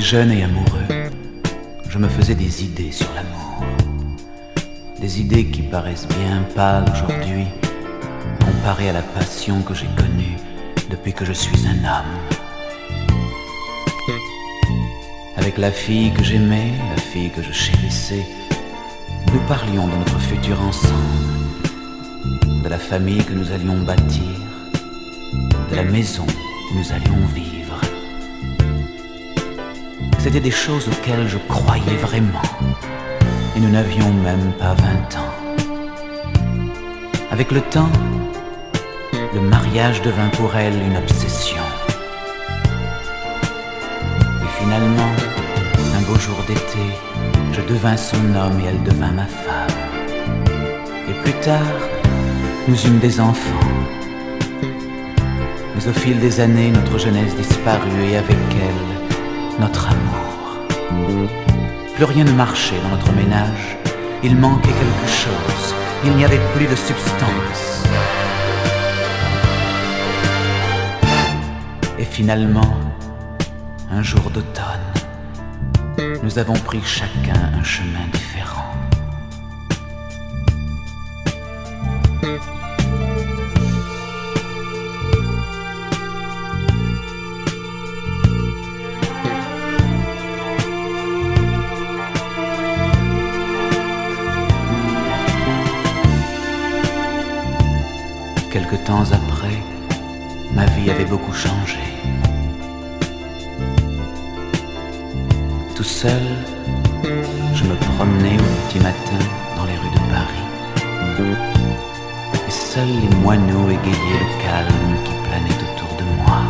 jeune et amoureux, je me faisais des idées sur l'amour. Des idées qui paraissent bien pâles aujourd'hui, comparées à la passion que j'ai connue depuis que je suis un homme. Avec la fille que j'aimais, la fille que je chérissais, nous parlions de notre futur ensemble, de la famille que nous allions bâtir, de la maison où nous allions vivre. C'était des choses auxquelles je croyais vraiment, et nous n'avions même pas 20 ans. Avec le temps, le mariage devint pour elle une obsession. Et finalement, un beau jour d'été, je devins son homme et elle devint ma femme. Et plus tard, nous eûmes des enfants. Mais au fil des années, notre jeunesse disparut et avec elle, notre amour. Plus rien ne marchait dans notre ménage. Il manquait quelque chose. Il n'y avait plus de substance. Et finalement, un jour d'automne, nous avons pris chacun un chemin différent. Quelque temps après, ma vie avait beaucoup changé. Tout seul, je me promenais au petit matin dans les rues de Paris. Et seuls les moineaux égayaient le calme qui planait autour de moi.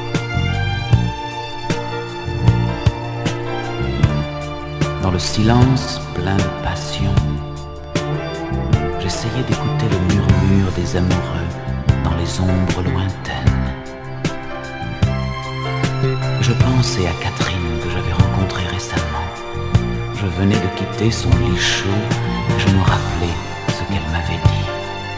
Dans le silence plein de passion, j'essayais d'écouter le murmure des amoureux dans les ombres lointaines. Je pensais à Catherine que j'avais rencontrée récemment. Je venais de quitter son lit chaud et je me rappelais ce qu'elle m'avait dit.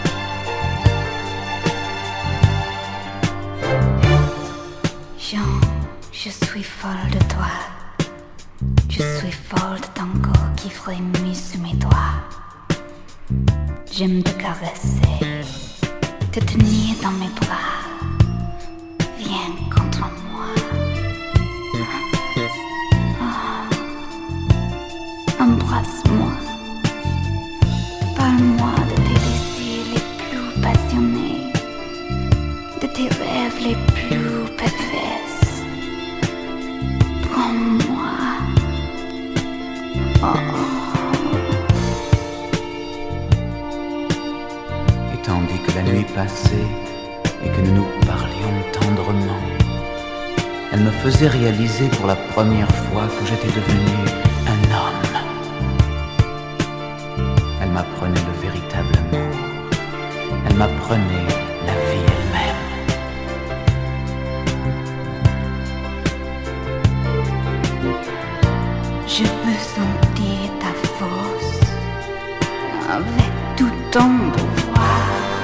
Jean, je suis folle de toi. Je suis folle de ton corps qui frémit sous mes doigts. J'aime te caresser, te tenir dans mes bras. Viens contre moi. Embrasse-moi. Parle-moi de tes désirs les plus passionnés, de tes rêves les plus pervers. Prends-moi. Tandis que la nuit passait et que nous nous parlions tendrement, elle me faisait réaliser pour la première fois que j'étais devenu un homme. Elle m'apprenait le véritable amour. Elle m'apprenait la vie elle-même. Je veux sentir ta force avec tout ton pouvoir.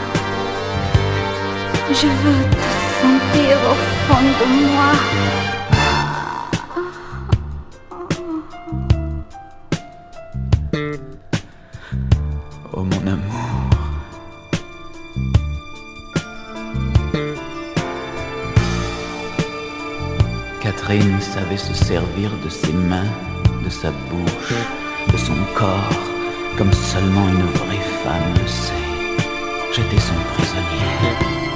Je veux te sentir au fond de moi. Oh mon amour. Catherine savait se servir de ses mains, de sa bouche, de son corps, comme seulement une vraie femme le sait. J'étais son prisonnier.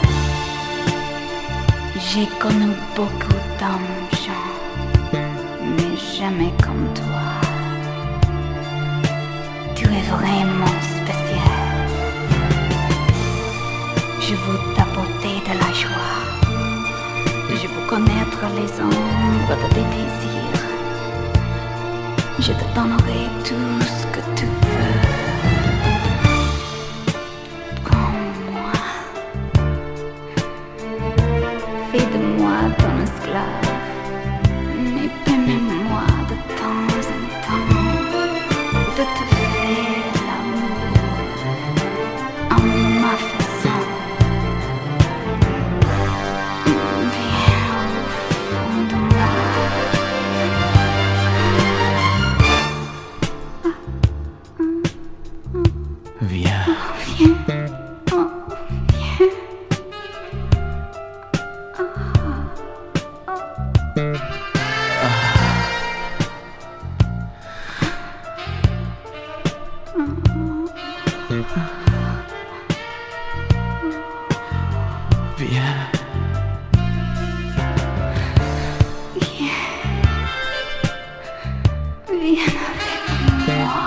J'ai connu beaucoup d'hommes, Jean, mais jamais comme toi. Tu es vraiment spécial. Je veux t'apporter de la joie. Je veux connaître les ombres de tes désirs. Je te donnerai tout ce que tu veux. Prends-moi. Fais de moi ton esclave, mais permets-moi de temps en temps de te faire l'amour en ma façon. Viens au fond de moi. Viens. Viens avec moi.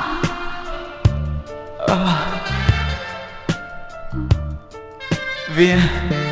Viens.